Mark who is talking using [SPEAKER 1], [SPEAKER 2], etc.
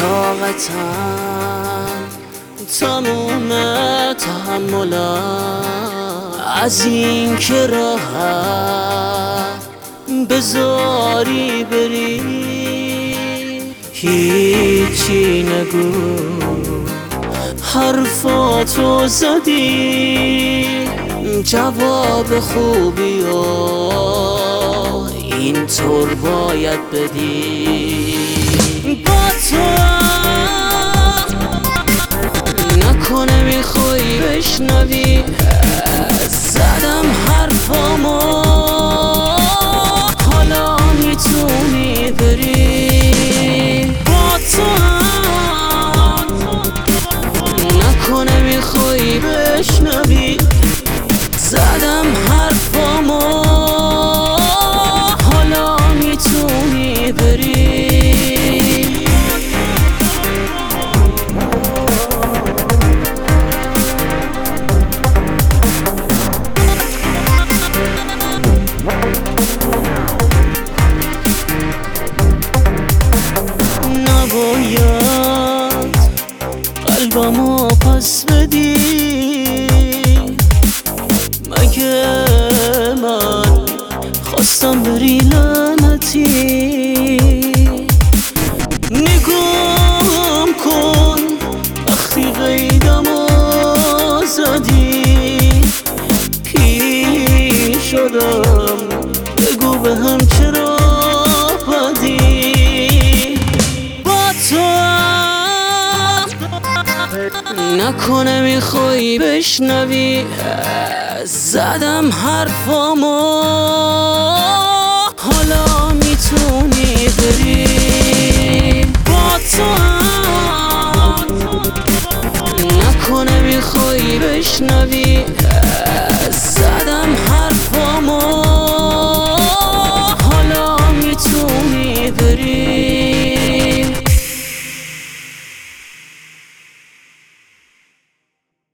[SPEAKER 1] طاقتم تموم تحملم از این که راحت بذاری بری. هیچی نگو حرفاتو زدی جواب خوبی و اینطور باید بدی. با تو نکنه میخوای بشنوی زدم حرفامو حالا میتونی بری. با تو نکنه میخوای بشنوی زدم حرفامو حالا میتونی بری. نباید قلبمو پس بدی، مگه من خواستم بری لعنتی. نگام کن وقتی قیدمو زدی پیر شدم، بگو به هم چرا بدی. با تو نکنه میخوای بشنوی زدم حرفامو حالا میتونی بری. با تو نکنه میخوای بشنوی